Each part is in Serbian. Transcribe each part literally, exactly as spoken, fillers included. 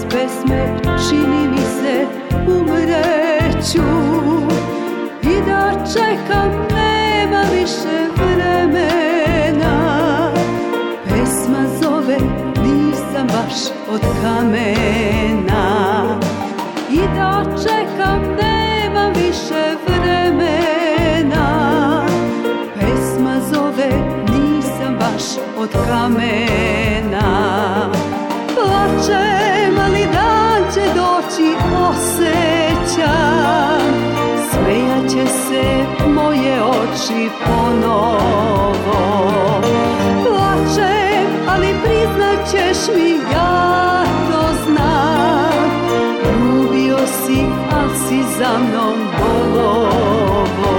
pesme čini mi se umreću i da čekam nema više vremena. Pesma zove, nisam baš od kamena i da čekam nema više vremena. Pesma zove, nisam baš od kamena. Plačem, ali dan će doći, osjećam. Smejaće se moje oči ponovo. Plačem, ali priznat ćeš mi, ja to znam. Ljubio si, al si za mnom bolovo.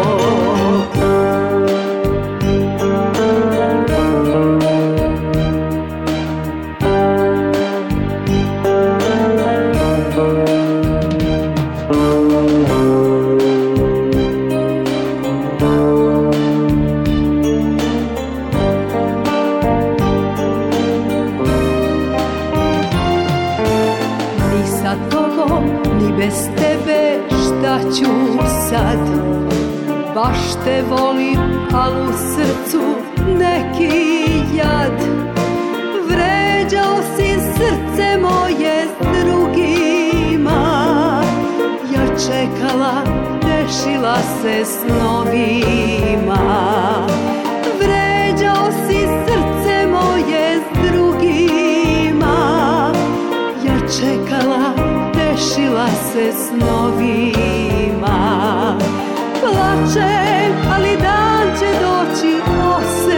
Bez tebe šta ću sad? Baš te volim, al u srcu neki jad. Vređao si srce moje s drugima. Ja čekala, tešila se snovima. Vređao si srce moje s drugima. Ja čekala, tešila se snovima. Plačem, ali dan će doći,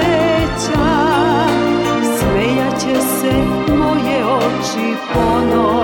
osjećam. Smejaće se moje oči ponovo.